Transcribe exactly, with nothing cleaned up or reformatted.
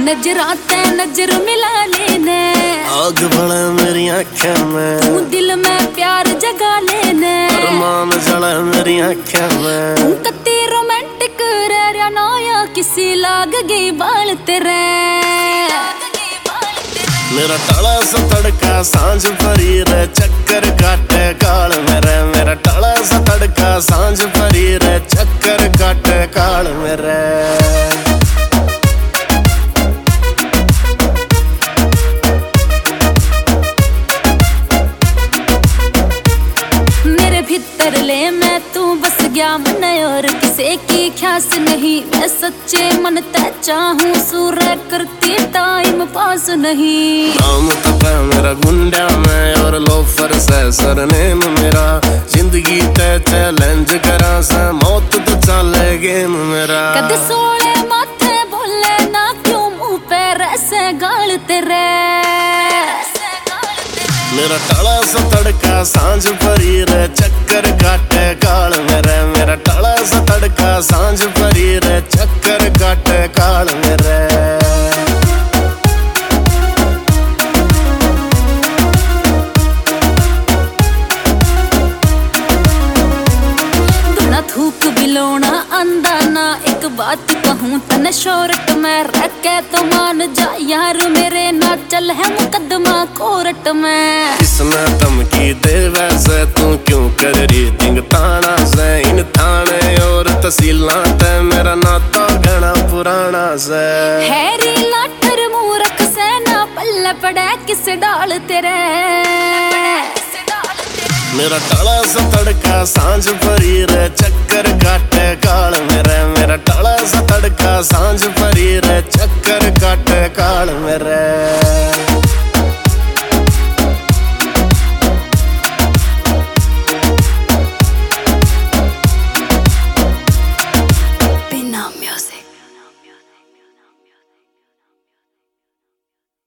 नजराते नजर मिला लेने, आग भले मेरी आँखें में, तू दिल में प्यार जगा लेने, अरमान जला मेरी आँखें में। तू कत्ती रोमांटिक रह रहा ना या किसी लाग गई बाल तेरे। मेरा टाला सा तड़का सांझ भरी रे चक्कर काटे काल मेरे, मेरा टाला सा तड़का सांझ भरी रे चक्कर काटे काल मेरे। भीतर ले मैं तू बस गया मन और किसी की ख्यास नहीं, मैं सच्चे मन ते चाहूं सूर करती टाइम पास नहीं। नाम तपे मेरा गुंडा में और लोफर से सरनेम मेरा, जिंदगी ते चैलेंज करा से मौत तो चले गेम मेरा। कद सोले माथे बोले ना क्यों मुंह पे ऐसे गाल तेरे। मेरा टाला सा तड़का सांझ भरी रे चक्कर काटे काल मेरे, मेरा टाला सा तड़का सांझ भरी रे चक्कर काटे काल मेरे। दुना थूक बिलोना आंदा ना, एक बात कहूँ तन शोरट में रह के तो मान जा यार मेरे, ना चल है मुकदमा कोर्ट में। इसमें धमकी दे वैसे तू क्यों कर रही दिंग ताना से, इन थाने और तहसीलां ते मेरा नाता घना पुराना से। हैरी लाठर मूरख से ना पल्ले पड़े किस डाल तेरे। मेरा टाला सा तड़का सांझ भरी रे चक्कर